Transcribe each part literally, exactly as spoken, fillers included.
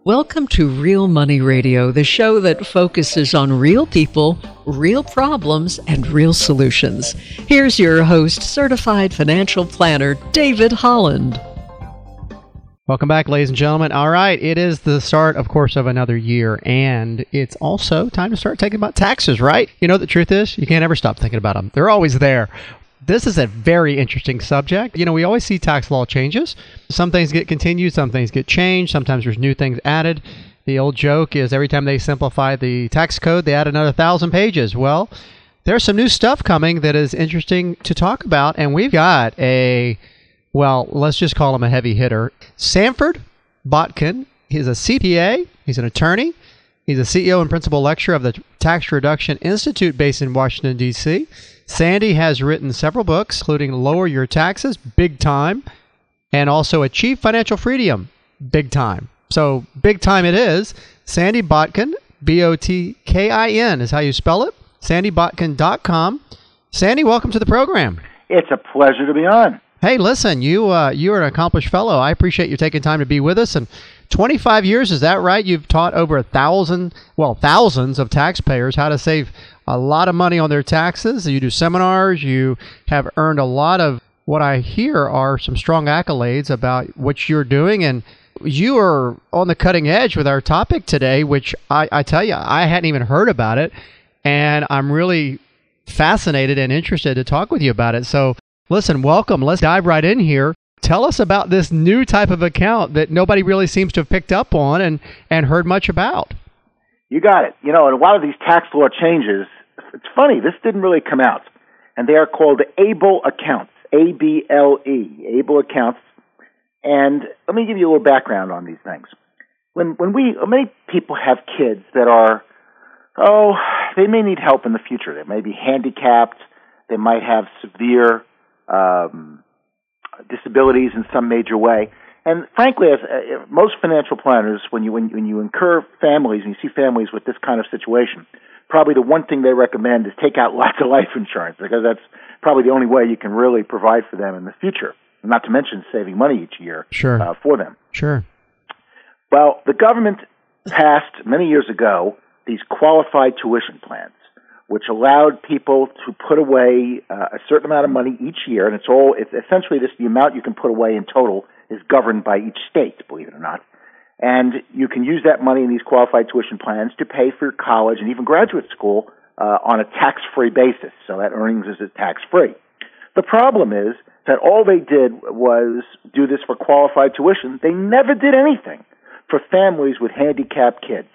Welcome to Real Money Radio, the show that focuses on real people, real problems, and real solutions. Here's your host, certified financial planner, David Holland. Welcome back, ladies and gentlemen. All right, it is the start, of course, of another year, and it's also time to start thinking about taxes, right? You know, the truth is, you can't ever stop thinking about them. They're always there. This is a very interesting subject. You know, we always see tax law changes. Some things get continued, some things get changed, sometimes there's new things added. The old joke is every time they simplify the tax code, they add another thousand pages. Well, there's some new stuff coming that is interesting to talk about, and we've got a, well, let's just call him a heavy hitter. Sanford Botkin. He's a C P A, he's an attorney, he's a C E O and principal lecturer of the Tax Reduction Institute based in Washington, D C Sandy has written several books, including Lower Your Taxes, Big Time, and also Achieve Financial Freedom, Big Time. So, big time it is. Sandy Botkin, B O T K I N is how you spell it, sandy botkin dot com. Sandy, welcome to the program. It's a pleasure to be on. Hey, listen, you uh, you're an accomplished fellow. I appreciate you taking time to be with us. And twenty-five years, is that right? You've taught over a thousand, well, thousands of taxpayers how to save a lot of money on their taxes. You do seminars. You have earned a lot of what I hear are some strong accolades about what you're doing. And you are on the cutting edge with our topic today, which I, I tell you, I hadn't even heard about it. And I'm really fascinated and interested to talk with you about it. So listen, welcome. Let's dive right in here. Tell us about this new type of account that nobody really seems to have picked up on and, and heard much about. You got it. You know, and a lot of these tax law changes, it's funny, this didn't really come out. And they are called ABLE accounts, A B L E, ABLE accounts. And let me give you a little background on these things. When when we, many people have kids that are, oh, they may need help in the future. They may be handicapped. They might have severe um, disabilities in some major way. And frankly, as uh, most financial planners, when you when, when you incur families and you see families with this kind of situation, probably the one thing they recommend is take out lots of life insurance, because that's probably the only way you can really provide for them in the future. Not to mention saving money each year sure. uh, for them. Sure. Well, the government passed many years ago these qualified tuition plans, which allowed people to put away uh, a certain amount of money each year, and it's all it's essentially this the amount you can put away in total is governed by each state, believe it or not. And you can use that money in these qualified tuition plans to pay for college and even graduate school uh, on a tax-free basis, so that earnings is tax-free. The problem is that all they did was do this for qualified tuition. They never did anything for families with handicapped kids.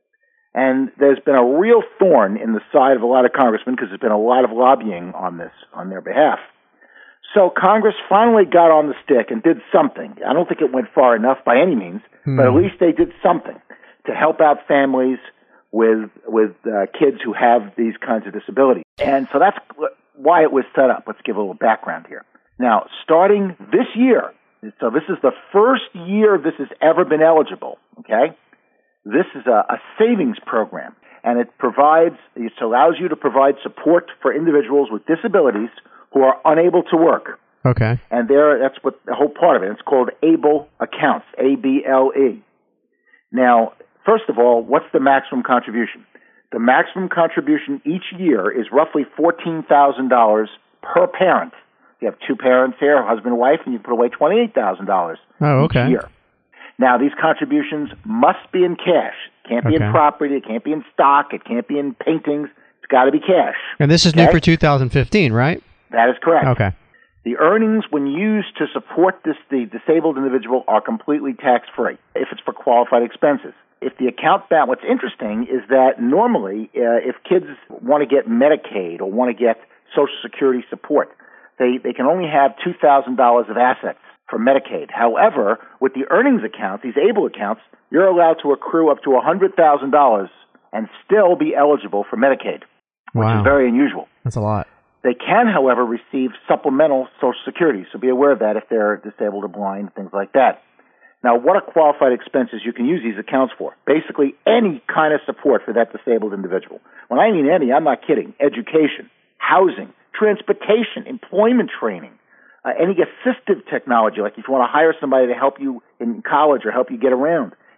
And there's been a real thorn in the side of a lot of congressmen because there's been a lot of lobbying on this on their behalf. So Congress finally got on the stick and did something. I don't think it went far enough by any means, hmm. but at least they did something to help out families with with uh, kids who have these kinds of disabilities. And so that's why it was set up. Let's give a little background here. Now, starting this year, so this is the first year this has ever been eligible, okay? This is a, a savings program, and it provides, it allows you to provide support for individuals with disabilities who are unable to work. Okay. And there, that's what the whole part of it. It's called ABLE accounts, A B L E. Now, first of all, what's the maximum contribution? The maximum contribution each year is roughly fourteen thousand dollars per parent. You have two parents here, husband and wife, and you put away twenty-eight thousand dollars oh, okay. each year. Now, these contributions must be in cash. It can't be okay. in property. It can't be in stock. It can't be in paintings. It's got to be cash. And this is okay? new for two thousand fifteen, right? That is correct. Okay. The earnings, when used to support this, the disabled individual, are completely tax-free if it's for qualified expenses. If the account balance, what's interesting is that normally, uh, if kids want to get Medicaid or want to get Social Security support, they, they can only have two thousand dollars of assets for Medicaid. However, with the earnings accounts, these ABLE accounts, you're allowed to accrue up to one hundred thousand dollars and still be eligible for Medicaid, which wow. is very unusual. That's a lot. They can, however, receive supplemental Social Security, so be aware of that if they're disabled or blind, things like that. Now, what are qualified expenses you can use these accounts for? Basically, any kind of support for that disabled individual. When I mean any, I'm not kidding. Education, housing, transportation, employment training, uh, any assistive technology, like if you want to hire somebody to help you in college or help you get around,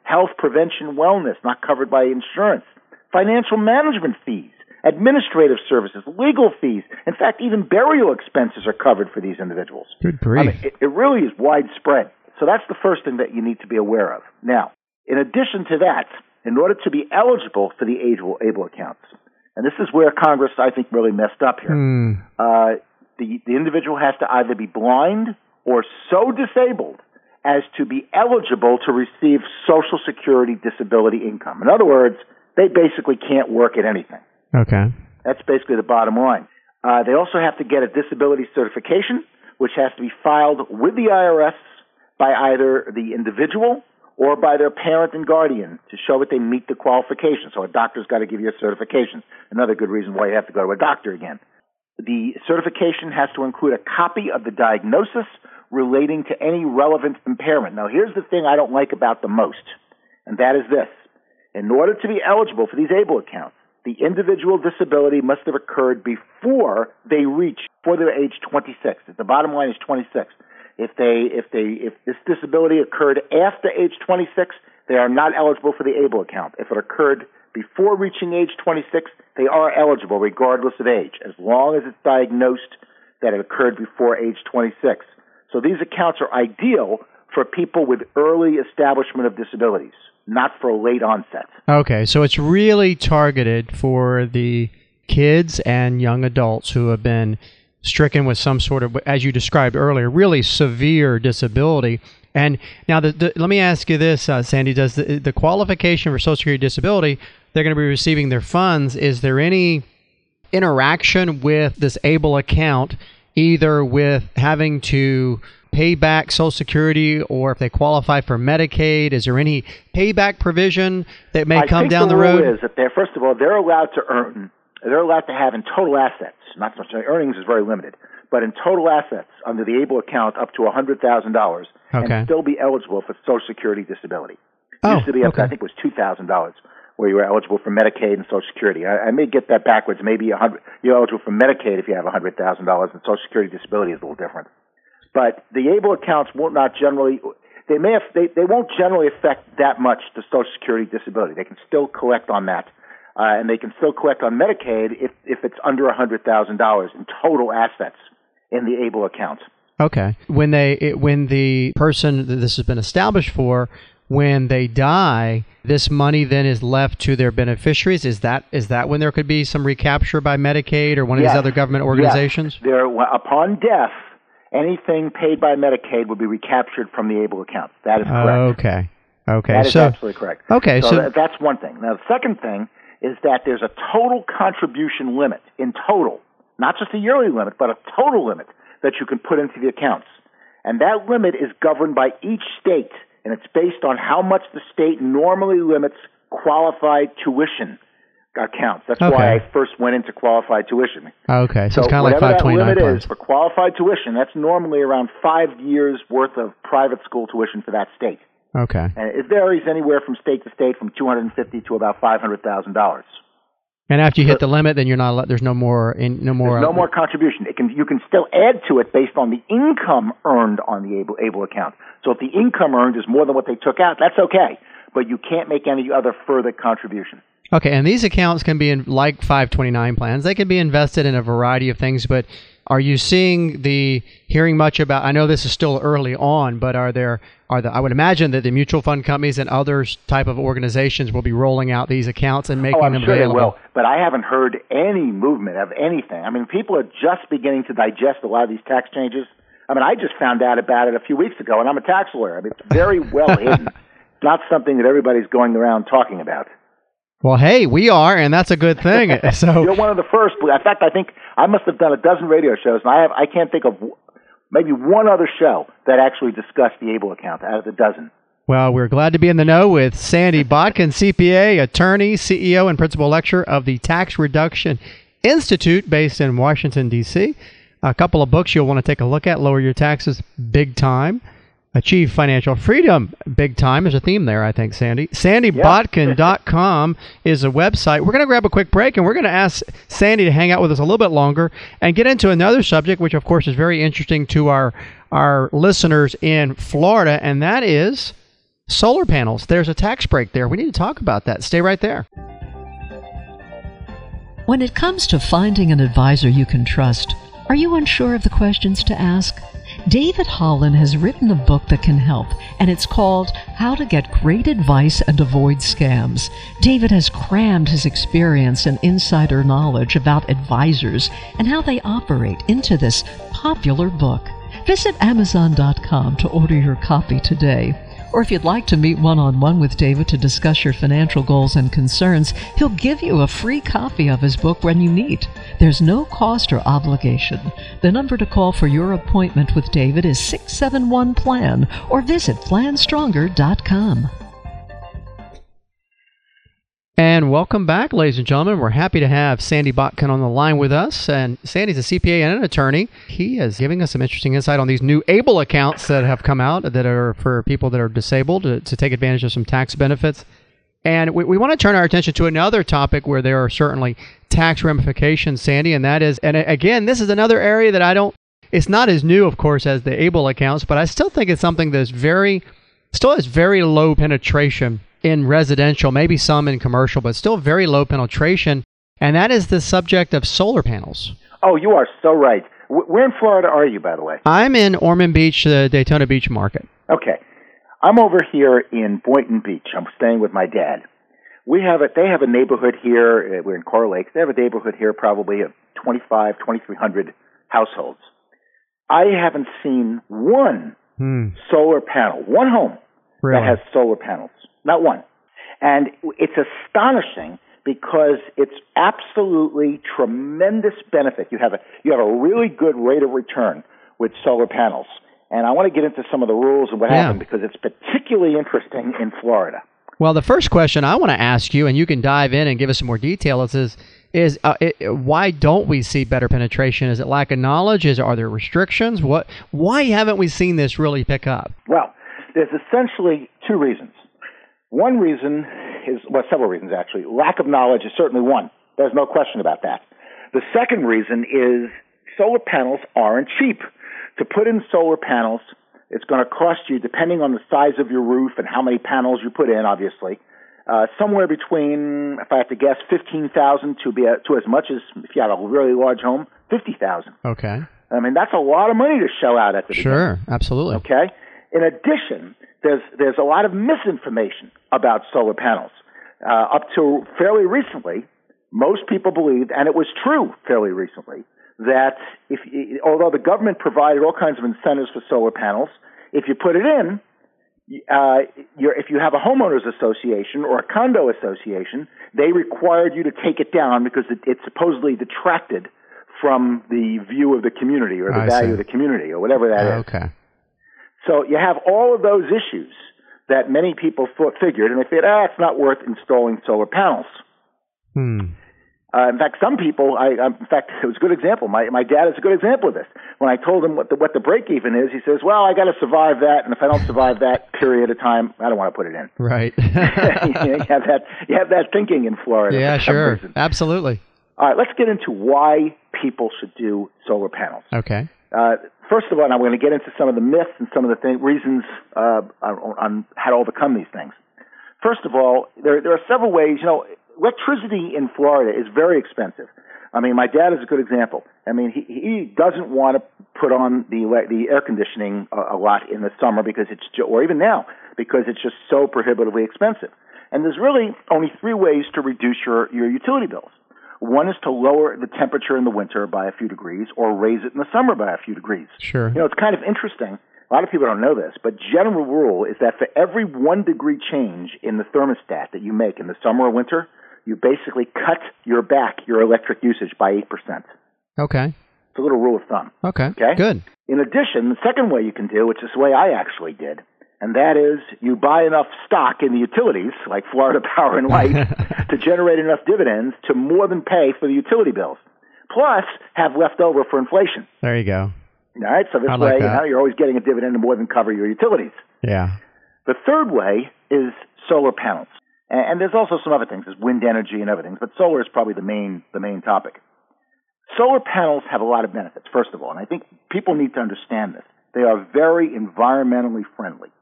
health, prevention, wellness, not covered by insurance, financial management fees, administrative services, legal fees. In fact, even burial expenses are covered for these individuals. Good grief. I mean, it, it really is widespread. So that's the first thing that you need to be aware of. Now, in addition to that, in order to be eligible for the able, able accounts, and this is where Congress, I think, really messed up here, mm. uh, the, the individual has to either be blind or so disabled as to be eligible to receive Social Security disability income. In other words, they basically can't work at anything. Okay. That's basically the bottom line. Uh, they also have to get a disability certification, which has to be filed with the I R S by either the individual or by their parent and guardian to show that they meet the qualifications. So a doctor's got to give you a certification. Another good reason why you have to go to a doctor again. The certification has to include a copy of the diagnosis relating to any relevant impairment. Now, here's the thing I don't like about the most, and that is this. In order to be eligible for these ABLE accounts, the individual disability must have occurred before they reach, before their age twenty-six. The bottom line is twenty-six. If they, if they, if this disability occurred after age twenty-six, they are not eligible for the ABLE account. If it occurred before reaching age twenty-six, they are eligible regardless of age, as long as it's diagnosed that it occurred before age twenty-six. So these accounts are ideal for people with early establishment of disabilities, not for late onset. Okay, so it's really targeted for the kids and young adults who have been stricken with some sort of, as you described earlier, really severe disability. And now, the, the, let me ask you this, uh, Sandy, does the, the qualification for Social Security disability, they're going to be receiving their funds, is there any interaction with this ABLE account, either with having to pay back Social Security, or if they qualify for Medicaid? Is there any payback provision that may I come think down the the road? rule is that they're, first of all, they're allowed to earn, they're allowed to have in total assets, not so much earnings is very limited, but in total assets under the ABLE account up to one hundred thousand dollars okay. and still be eligible for Social Security disability. It Oh, used to be up okay. to, I think it was two thousand dollars where you were eligible for Medicaid and Social Security. I, I may get that backwards. Maybe one hundred, you're eligible for Medicaid if you have one hundred thousand dollars, and Social Security disability is a little different. But the ABLE accounts won't not generally, they may have, they, they won't generally affect that much the Social Security disability. They can still collect on that, uh, and they can still collect on Medicaid if, if it's under one hundred thousand dollars in total assets in the ABLE accounts. Okay. When they, it, when the person that this has been established for, when they die, this money then is left to their beneficiaries. Is that is that when there could be some recapture by Medicaid or one of Yes. these other government organizations? Yes. There, upon death, anything paid by Medicaid will be recaptured from the ABLE account. That is correct. Okay. Okay. That is so, absolutely correct. Okay. So, So, that, that's one thing. Now, the second thing is that there's a total contribution limit in total, not just a yearly limit, but a total limit that you can put into the accounts. And that limit is governed by each state, and it's based on how much the state normally limits qualified tuition accounts. That's Okay. why I first went into qualified tuition. okay. So, So it's kind of like whatever five that twenty-nine limit plans. is for qualified tuition, that's normally around five years' worth of private school tuition for that state. Okay. And it varies anywhere from state to state from two hundred fifty dollars to about five hundred thousand dollars. And after you hit the limit, then you're not. allowed- There's no more. In, no more. There's no more contribution. It can you can still add to it based on the income earned on the ABLE, ABLE account. So if the income earned is more than what they took out, that's okay. But you can't make any other further contribution. Okay, and these accounts can be in, like five twenty-nine plans. They can be invested in a variety of things. But are you seeing the hearing much about? I know this is still early on, but are there are the? I would imagine that the mutual fund companies and other type of organizations will be rolling out these accounts and making Oh, I'm them sure they available. will. But I haven't heard any movement of anything. I mean, people are just beginning to digest a lot of these tax changes. I mean, I just found out about it a few weeks ago, and I'm a tax lawyer. I mean, it's very well hidden. It's not something that everybody's going around talking about. Well, hey, we are, and that's a good thing. So You're one of the first. In fact, I think I must have done a dozen radio shows, and I have I can't think of maybe one other show that actually discussed the ABLE account out of the dozen. Well, we're glad to be in the know with Sandy Botkin, C P A, attorney, C E O, and principal lecturer of the Tax Reduction Institute based in Washington, D C A couple of books you'll want to take a look at: Lower Your Taxes, Big Time; Achieve Financial Freedom, Big Time. There's a theme there, I think, Sandy. sandy botkin dot com is a website. We're going to grab a quick break, and we're going to ask Sandy to hang out with us a little bit longer and get into another subject, which, of course, is very interesting to our, our listeners in Florida, and that is Solar panels, there's a tax break there. We need to talk about that. Stay right there. When it comes to finding an advisor you can trust, are you unsure of the questions to ask? David Holland has written a book that can help, and it's called How to Get Great Advice and Avoid Scams. David has crammed his experience and insider knowledge about advisors and how they operate into this popular book. Visit Amazon dot com to order your copy today. Or if you'd like to meet one-on-one with David to discuss your financial goals and concerns, he'll give you a free copy of his book when you meet. There's no cost or obligation. The number to call for your appointment with David is six seven one plan or visit plan stronger dot com. And welcome back, ladies and gentlemen. We're happy to have Sandy Botkin on the line with us. And Sandy's a C P A and an attorney. He is giving us some interesting insight on these new ABLE accounts that have come out that are for people that are disabled to, to take advantage of some tax benefits. And we, we want to turn our attention to another topic where there are certainly tax ramifications, Sandy, and that is, and again, this is another area that I don't, it's not as new, of course, as the ABLE accounts, but I still think it's something that's very, still has very low penetration in residential, maybe some in commercial, but still very low penetration, and that is the subject of solar panels. Oh, you are so right. Where in Florida are you, by the way? I'm in Ormond Beach, the Daytona Beach market. Okay. I'm over here in Boynton Beach. I'm staying with my dad. We have a, they have a neighborhood here. We're in Coral Lake. They have a neighborhood here probably of twenty-five, twenty-three hundred households. I haven't seen one hmm. solar panel, one home really? that has solar panels. Not one. And it's astonishing because it's absolutely tremendous benefit. You have a you have a really good rate of return with solar panels. And I want to get into some of the rules and what yeah. happened because it's particularly interesting in Florida. Well, the first question I want to ask you, and you can dive in and give us some more details, is is uh, it, why don't we see better penetration? Is it lack of knowledge? Is are there restrictions? What? Why haven't we seen this really pick up? Well, there's essentially two reasons. One reason is, well, several reasons actually. Lack of knowledge is certainly one. There's no question about that. The second reason is solar panels aren't cheap. To put in solar panels, it's going to cost you, depending on the size of your roof and how many panels you put in, obviously, uh, somewhere between, if I have to guess, fifteen thousand dollars to be a, to as much as, if you had a really large home, fifty thousand dollars. Okay. I mean, that's a lot of money to shell out at the beginning. Sure, absolutely. Okay. In addition, there's there's a lot of misinformation about solar panels. Uh, up to fairly recently, most people believed, and it was true fairly recently, that if although the government provided all kinds of incentives for solar panels, if you put it in, uh, you're, if you have a homeowners association or a condo association, they required you to take it down because it, it supposedly detracted from the view of the community or the I value see. of the community or whatever that is. Okay. So you have all of those issues that many people thought, figured, and they said, ah, it's not worth installing solar panels. Hmm. Uh, in fact, some people, I, um, in fact, it was a good example. My my dad is a good example of this. When I told him what the, what the break-even is, he says, well, I got to survive that, and if I don't survive that period of time, I don't want to put it in. Right. you have that you have that thinking in Florida. Yeah, for some sure. reason. Absolutely. All right, let's get into why people should do solar panels. Okay. Uh, first of all, and I'm going to get into some of the myths and some of the th- reasons uh, on, on how to overcome these things. First of all, there there are several ways. You know, electricity in Florida is very expensive. I mean, my dad is a good example. I mean, he he doesn't want to put on the the air conditioning a, a lot in the summer because it's or even now because it's just so prohibitively expensive. And there's really only three ways to reduce your your utility bills. One is to lower the temperature in the winter by a few degrees or raise it in the summer by a few degrees. Sure. You know, it's kind of interesting. A lot of people don't know this, but general rule is that for every one degree change in the thermostat that you make in the summer or winter, you basically cut your back, your electric usage by eight percent. Okay. It's a little rule of thumb. Okay. Okay? Good. In addition, the second way you can do, which is the way I actually did, and that is you buy enough stock in the utilities, like Florida Power and Light, to generate enough dividends to more than pay for the utility bills, plus have left over for inflation. There you go. All right, so this I way like you that. know, you're always getting a dividend to more than cover your utilities. Yeah. The third way is solar panels. And, and there's also some other things, there's wind energy and other things, but solar is probably the main the main topic. Solar panels have a lot of benefits, first of all, and I think people need to understand this. They are very environmentally friendly.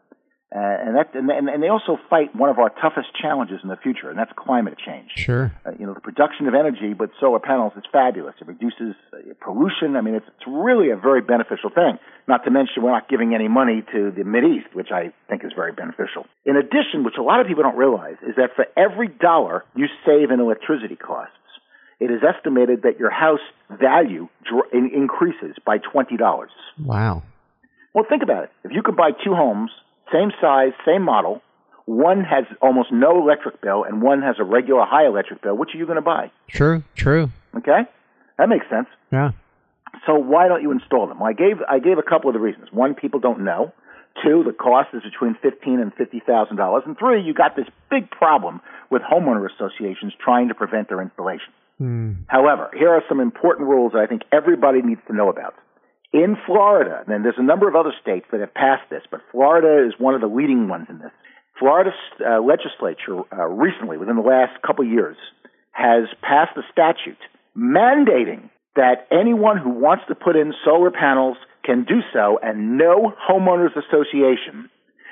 Uh, and that, and, and they also fight one of our toughest challenges in the future, and that's climate change. Sure. Uh, you know, the production of energy with solar panels is fabulous. It reduces uh, pollution. I mean, it's, it's really a very beneficial thing. Not to mention, we're not giving any money to the Mideast, which I think is very beneficial. In addition, which a lot of people don't realize, is that for every dollar you save in electricity costs, it is estimated that your house value dr- in- increases by twenty dollars. Wow. Well, think about it. If you could buy two homes, same size, same model, one has almost no electric bill and one has a regular high electric bill, which are you going to buy? True, true. Okay? That makes sense. Yeah. So why don't you install them? Well, I gave I gave a couple of the reasons. One, people don't know. Two, the cost is between fifteen thousand dollars and fifty thousand dollars. And three, you got this big problem with homeowner associations trying to prevent their installation. Mm. However, here are some important rules that I think everybody needs to know about. In Florida, and there's a number of other states that have passed this, but Florida is one of the leading ones in this. Florida's uh, legislature uh, recently, within the last couple of years, has passed a statute mandating that anyone who wants to put in solar panels can do so, and no homeowners association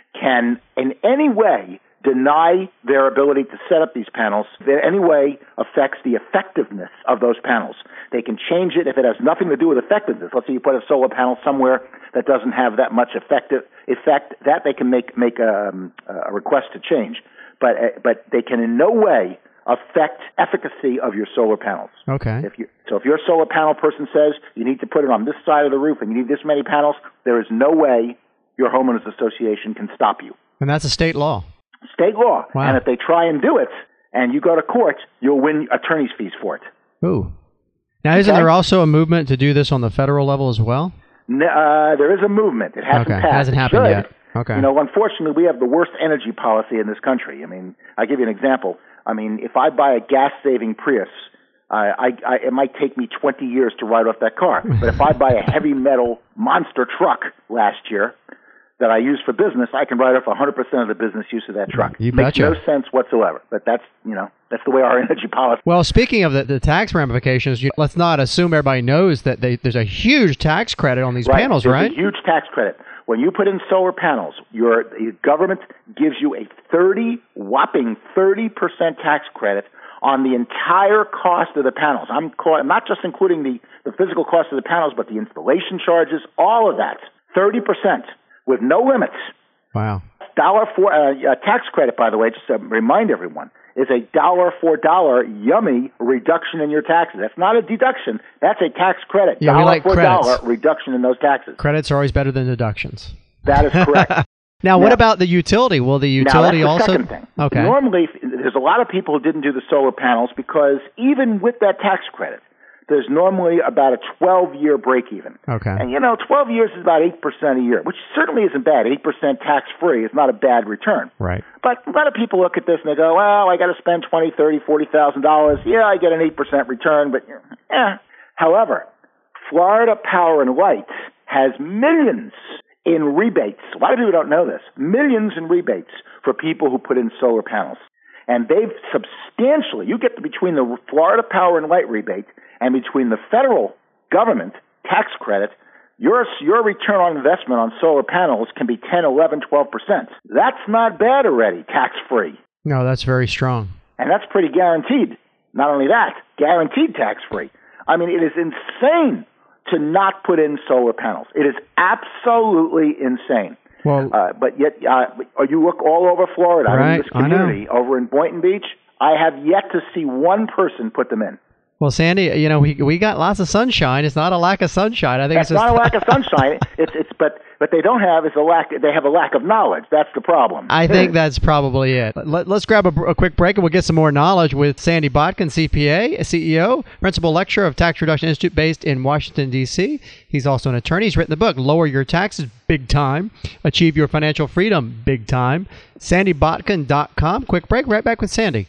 can in any way deny their ability to set up these panels that in any way affects the effectiveness of those panels. They can change it if it has nothing to do with effectiveness. Let's say you put a solar panel somewhere that doesn't have that much effective effect, that they can make make a, a request to change. But uh, but they can in no way affect efficacy of your solar panels. Okay. If you, so if your solar panel person says you need to put it on this side of the roof and you need this many panels, there is no way your homeowners association can stop you. And that's a state law. State law. Wow. And if they try and do it and you go to court, you'll win attorney's fees for it. Ooh. Now, isn't Okay. there also a movement to do this on the federal level as well? N- Uh, there is a movement. It hasn't Okay. passed. Hasn't It happened should. yet. Okay. You know, unfortunately, we have the worst energy policy in this country. I mean, I'll give you an example. I mean, if I buy a gas-saving Prius, uh, I, I, it might take me twenty years to write off that car. But if I buy a heavy metal monster truck last year that I use for business, I can write off one hundred percent of the business use of that truck. You Makes betcha. no sense whatsoever. But that's, you know, that's the way our energy policy. Well, speaking of the, the tax ramifications, you, let's not assume everybody knows that they, there's a huge tax credit on these Right. panels, There's right? a huge tax credit. When you put in solar panels, your, your government gives you a thirty whopping thirty percent tax credit on the entire cost of the panels. I'm, call, I'm not just including the, the physical cost of the panels, but the installation charges, all of that. thirty percent with no limits. Wow. Dollar for uh, uh, tax credit, by the way, just to remind everyone, is a dollar for dollar yummy reduction in your taxes. That's not a deduction. That's a tax credit. Yeah, we dollar like for credits. dollar reduction in those taxes. Credits are always better than deductions. That is correct. Now, what Now- about the utility? Will the Now, that's utility the also? second thing. Okay. Normally, there's a lot of people who didn't do the solar panels because even with that tax credit, there's normally about a twelve-year break-even. Okay. And, you know, twelve years is about eight percent a year, which certainly isn't bad. eight percent tax-free is not a bad return. Right. But a lot of people look at this and they go, well, I got to spend twenty, thirty, forty thousand dollars. Yeah, I get an eight percent return, but eh. However, Florida Power and Light has millions in rebates. A lot of people don't know this. Millions in rebates for people who put in solar panels. And they've substantially, you get between the Florida Power and Light rebate and between the federal government tax credit, your your return on investment on solar panels can be ten, eleven, twelve percent. That's not bad already, tax-free. No, that's very strong. And that's pretty guaranteed. Not only that, guaranteed tax-free. I mean, it is insane to not put in solar panels. It is absolutely insane. Well, Uh, but yet, uh, you look all over Florida, Right, in this I know. community, over in Boynton Beach, I have yet to see one person put them in. well, Sandy, you know, we we got lots of sunshine. It's not a lack of sunshine. I think It's it's just not a lack of sunshine. It's it's but but they don't have is a lack. They have a lack of knowledge. That's the problem. I think that's probably it. Let, let's grab a, a quick break and we'll get some more knowledge with Sandy Botkin, C P A, C E O, Principal Lecturer of Tax Reduction Institute based in Washington, D C He's also an attorney. He's written the book, Lower Your Taxes, Big Time, Achieve Your Financial Freedom, Big Time. sandy botkin dot com. Quick break, right back with Sandy.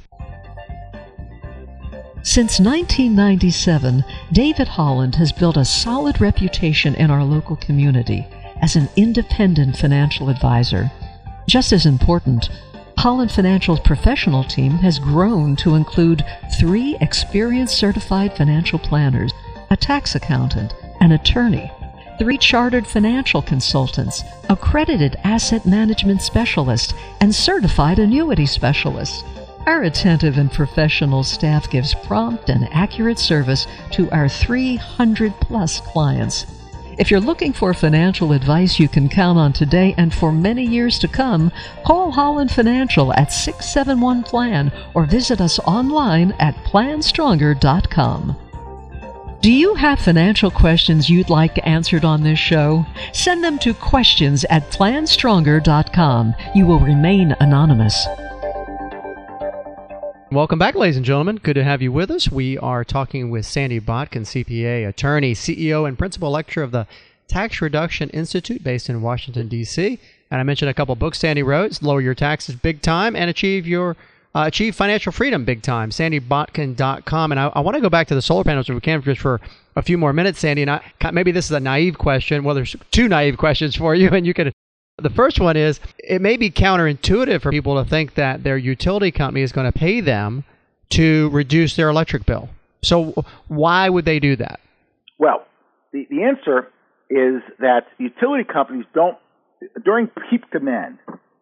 Since nineteen ninety-seven, David Holland has built a solid reputation in our local community as an independent financial advisor. Just as important, Holland Financial's professional team has grown to include three experienced certified financial planners, a tax accountant, an attorney, three chartered financial consultants, accredited asset management specialists, and certified annuity specialists. Our attentive and professional staff gives prompt and accurate service to our three hundred plus clients. If you're looking for financial advice you can count on today and for many years to come, call Holland Financial at six seven one plan or visit us online at plan stronger dot com. Do you have financial questions you'd like answered on this show? Send them to questions at plan stronger dot com. You will remain anonymous. Welcome back, ladies and gentlemen. Good to have you with us. We are talking with Sandy Botkin, C P A, attorney, C E O, and principal lecturer of the Tax Reduction Institute based in Washington, D C And I mentioned a couple books Sandy wrote, Lower Your Taxes Big Time and Achieve Your uh, Achieve Financial Freedom Big Time, sandy botkin dot com. And I, I want to go back to the solar panels if we can just for a few more minutes, Sandy. And I, maybe this is a naive question. Well, there's two naive questions for you, and you could. The first one is, it may be counterintuitive for people to think that their utility company is going to pay them to reduce their electric bill. So why would they do that? Well, the, the answer is that utility companies don't, during peak demand,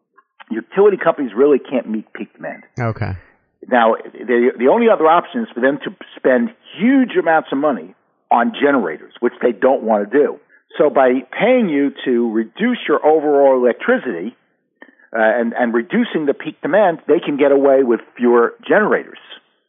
utility companies really can't meet peak demand. Okay. Now, the, the only other option is for them to spend huge amounts of money on generators, which they don't want to do. So by paying you to reduce your overall electricity uh, and, and reducing the peak demand, they can get away with fewer generators.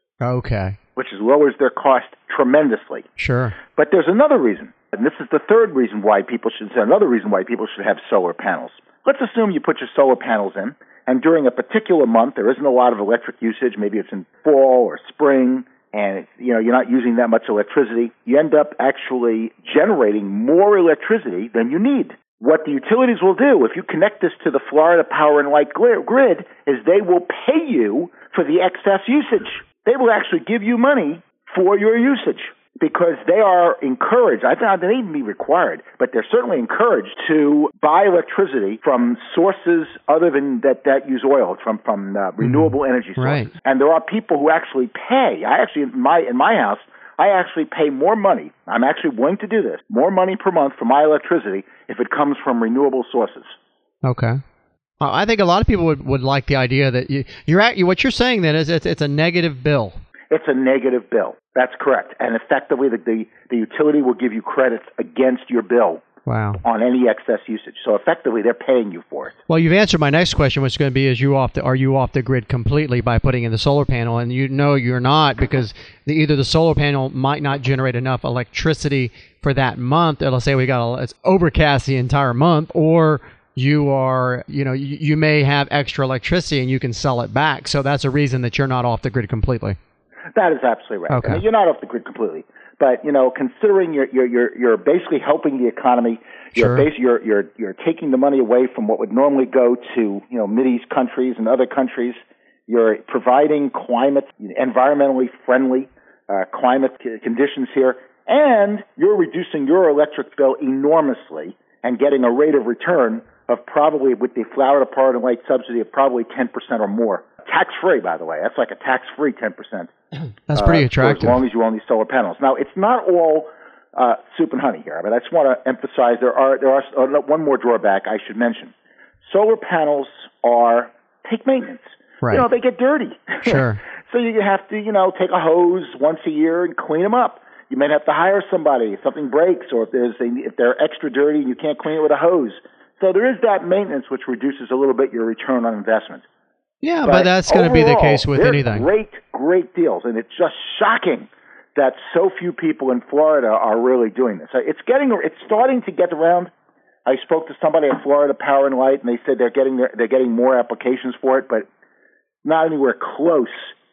Okay. Which lowers their cost tremendously. Sure. But there's another reason, and this is the third reason why people should, another reason why people should have solar panels. Let's assume you put your solar panels in, and during a particular month there isn't a lot of electric usage. Maybe it's in fall or spring, and you know you're not using that much electricity. You end up actually generating more electricity than you need. What the utilities will do, if you connect this to the Florida Power and Light grid, is they will pay you for the excess usage. They will actually give you money for your usage because they are encouraged. I think they may even be required, but they're certainly encouraged to buy electricity from sources other than that, that use oil, from from uh, renewable mm-hmm. energy sources. Right. And there are people who actually pay. I actually in my in my house, I actually pay more money. I'm actually willing to do this, more money per month for my electricity if it comes from renewable sources. Okay. Uh, I think a lot of people would, would like the idea that you, you're at, you, what you're saying then is it's, it's a negative bill. It's a negative bill. That's correct. And effectively, the, the, the utility will give you credits against your bill. Wow. On any excess usage. So effectively, they're paying you for it. Well, you've answered my next question, which is going to be, is you off the, are you off the grid completely by putting in the solar panel? And you know you're not, because the, either the solar panel might not generate enough electricity for that month. It'll say we got a, it's overcast the entire month, or you are, you know, you, you may have extra electricity and you can sell it back. So that's a reason that you're not off the grid completely. That is absolutely right. Okay. I mean, you're not off the grid completely. But, you know, considering you're, you're, you're, you're basically helping the economy, you're, Sure. bas- you're, you're, you're taking the money away from what would normally go to, you know, Mideast countries and other countries. You're providing climate, environmentally friendly uh, climate c- conditions here. And you're reducing your electric bill enormously and getting a rate of return of probably, with the Florida Power and Light subsidy, of probably ten percent or more. Tax-free, by the way. That's like a tax-free ten percent. That's pretty uh, attractive. As long as you own these solar panels. Now, it's not all uh, soup and honey here. I mean, I just want to emphasize there are there are uh, one more drawback I should mention. Solar panels are take maintenance. Right. You know, they get dirty. Sure. So you have to, you know, take a hose once a year and clean them up. You might have to hire somebody if something breaks, or if there's a, if they're extra dirty and you can't clean it with a hose. So there is that maintenance, which reduces a little bit your return on investment. Yeah, but, but that's going to be the case with they're anything. Great, great deals, and it's just shocking that so few people in Florida are really doing this. It's getting, it's starting to get around. I spoke to somebody at Florida Power and Light, and they said they're getting their, they're getting more applications for it, but not anywhere close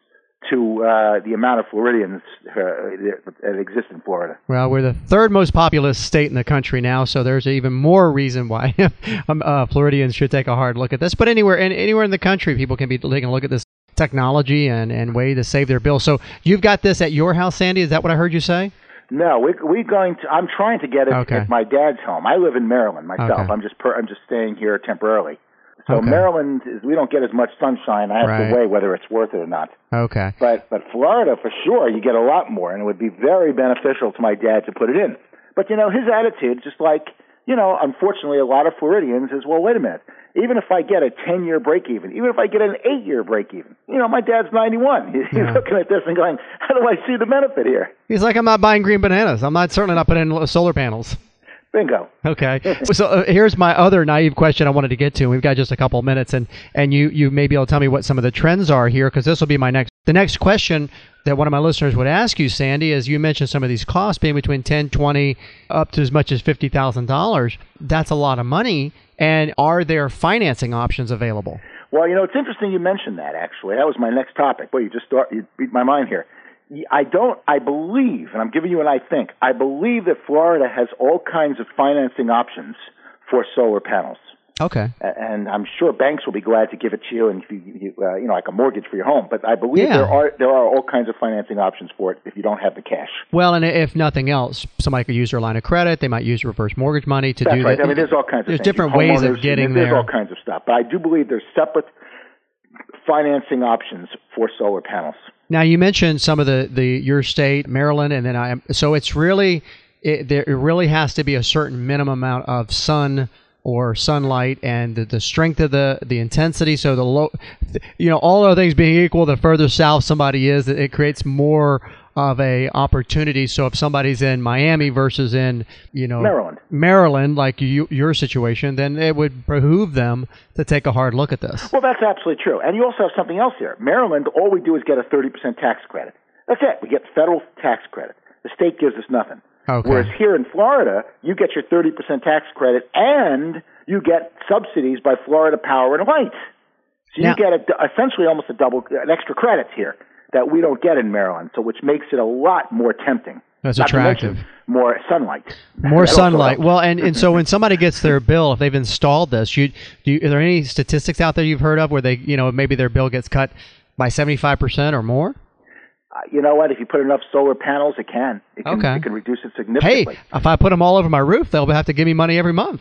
to uh, the amount of Floridians uh, that exist in Florida. Well, we're the third most populous state in the country now, so there's even more reason why um, uh, Floridians should take a hard look at this. But anywhere, in, anywhere in the country, people can be taking a look at this technology and, and way to save their bill. So you've got this at your house, Sandy? Is that what I heard you say? No, we, we're going to. I'm trying to get it okay. at my dad's home. I live in Maryland myself. Okay. I'm just per, I'm just staying here temporarily. So okay. Maryland is, we don't get as much sunshine. I have right. to weigh whether it's worth it or not. Okay. But but Florida for sure, you get a lot more, and it would be very beneficial to my dad to put it in. But, you know, his attitude, just like, you know, unfortunately, a lot of Floridians is, well, wait a minute. Even if I get a ten-year break-even, even if I get an eight-year break-even, you know, my dad's ninety-one. He's Yeah. looking at this and going, how do I see the benefit here? He's like, I'm not buying green bananas. I'm not certainly not putting in solar panels. Bingo. Okay. So uh, here's my other naive question I wanted to get to. We've got just a couple of minutes, and, and you, you may be able to tell me what some of the trends are here, because this will be my next. The next question that one of my listeners would ask you, Sandy, is you mentioned some of these costs being between ten, twenty, up to as much as fifty thousand dollars. That's a lot of money. And are there financing options available? Well, you know, it's interesting you mentioned that, actually. That was my next topic. Well, you just start, you beat my mind here. I don't, I believe, and I'm giving you an I think, I believe that Florida has all kinds of financing options for solar panels. Okay. And I'm sure banks will be glad to give it to you, and if you, you, uh, you know, like a mortgage for your home. But I believe Yeah. there are there are all kinds of financing options for it if you don't have the cash. Well, and if nothing else, somebody could use their line of credit. They might use reverse mortgage money to That's do right. that. I mean, there's all kinds of There's things. different ways of Homeowners, getting there's there. all kinds of stuff. But I do believe there's separate financing options for solar panels. Now, you mentioned some of the, the your state, Maryland, and then I. So it's really it, there. It really has to be a certain minimum amount of sun or sunlight, and the, the strength of the the intensity. So the low, you know, all other things being equal, the further south somebody is, it, it creates more of a opportunity. So if somebody's in Miami versus in, you know, Maryland, Maryland, like you, your situation, then it would behoove them to take a hard look at this. Well, that's absolutely true. And you also have something else here. Maryland, all we do is get a thirty percent tax credit. That's it. We get federal tax credit. The state gives us nothing. Okay. Whereas here in Florida, you get your thirty percent tax credit and you get subsidies by Florida Power and Light. So Now, you get a, essentially almost a double, an extra credit here that we don't get in Maryland, so which makes it a lot more tempting. That's Not to attractive. mention more sunlight. More That also sunlight. helps. Well, and, and so when somebody gets their bill, if they've installed this, you, do you, are there any statistics out there you've heard of where they, you know, maybe their bill gets cut by seventy-five percent or more? Uh, you know what? If you put enough solar panels, it can. It can, Okay. it can reduce it Hey, significantly. if I put them all over my roof, they'll have to give me money every month.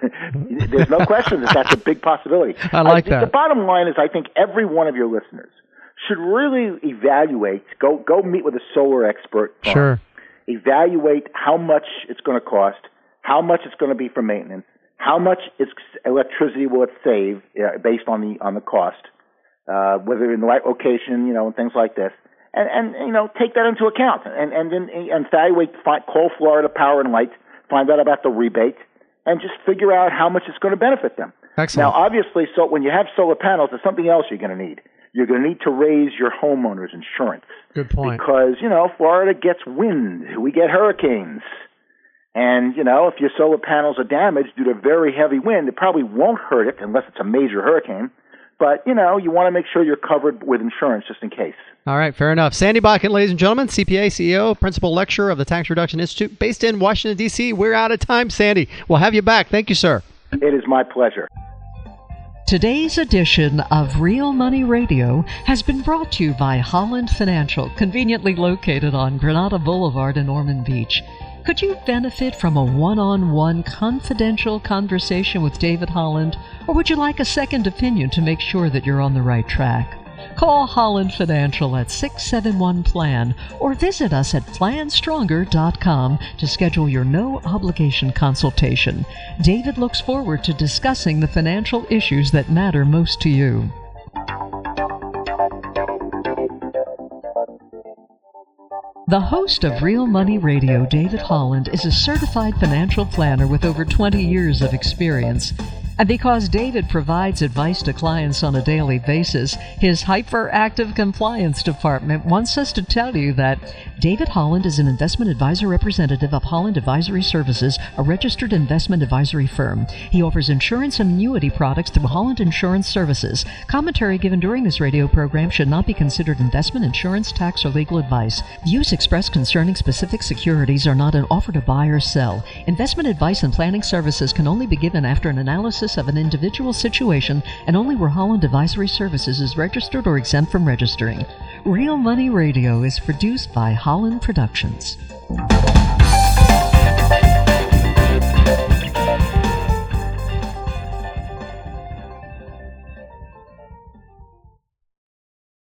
There's no question that that's a big possibility. I like I, that. The bottom line is I think every one of your listeners should really evaluate, go go meet with a solar expert. firm. Sure. Evaluate how much it's going to cost, how much it's going to be for maintenance, how much it's, electricity will it save uh, based on the on the cost, uh, whether in the right location, you know, and things like this. And, and you know, take that into account and, and then and evaluate, find, call Florida Power and Light, find out about the rebate, and just figure out how much it's going to benefit them. Excellent. Now, obviously, so when you have solar panels, there's something else you're going to need. You're going to need to raise your homeowner's insurance. Good point. Because, you know, Florida gets wind. We get hurricanes. And, you know, if your solar panels are damaged due to very heavy wind, it probably won't hurt it unless it's a major hurricane. But, you know, you want to make sure you're covered with insurance just in case. All right, fair enough. Sandy Botkin, ladies and gentlemen, C P A, C E O, Principal Lecturer of the Tax Reduction Institute, based in Washington, D C We're out of time, Sandy. We'll have you back. Thank you, sir. It is my pleasure. Today's edition of Real Money Radio has been brought to you by Holland Financial, conveniently located on Granada Boulevard in Ormond Beach. Could you benefit from a one-on-one confidential conversation with David Holland, or would you like a second opinion to make sure that you're on the right track? Call Holland Financial at six seven one plan or visit us at plan stronger dot com to schedule your no-obligation consultation. David looks forward to discussing the financial issues that matter most to you. The host of Real Money Radio, David Holland, is a certified financial planner with over twenty years of experience. And because David provides advice to clients on a daily basis, his hyperactive compliance department wants us to tell you that David Holland is an investment advisor representative of Holland Advisory Services, a registered investment advisory firm. He offers insurance and annuity products through Holland Insurance Services. Commentary given during this radio program should not be considered investment, insurance, tax, or legal advice. Views expressed concerning specific securities are not an offer to buy or sell. Investment advice and planning services can only be given after an analysis of an individual situation and only where Holland Advisory Services is registered or exempt from registering. Real Money Radio is produced by Holland Productions.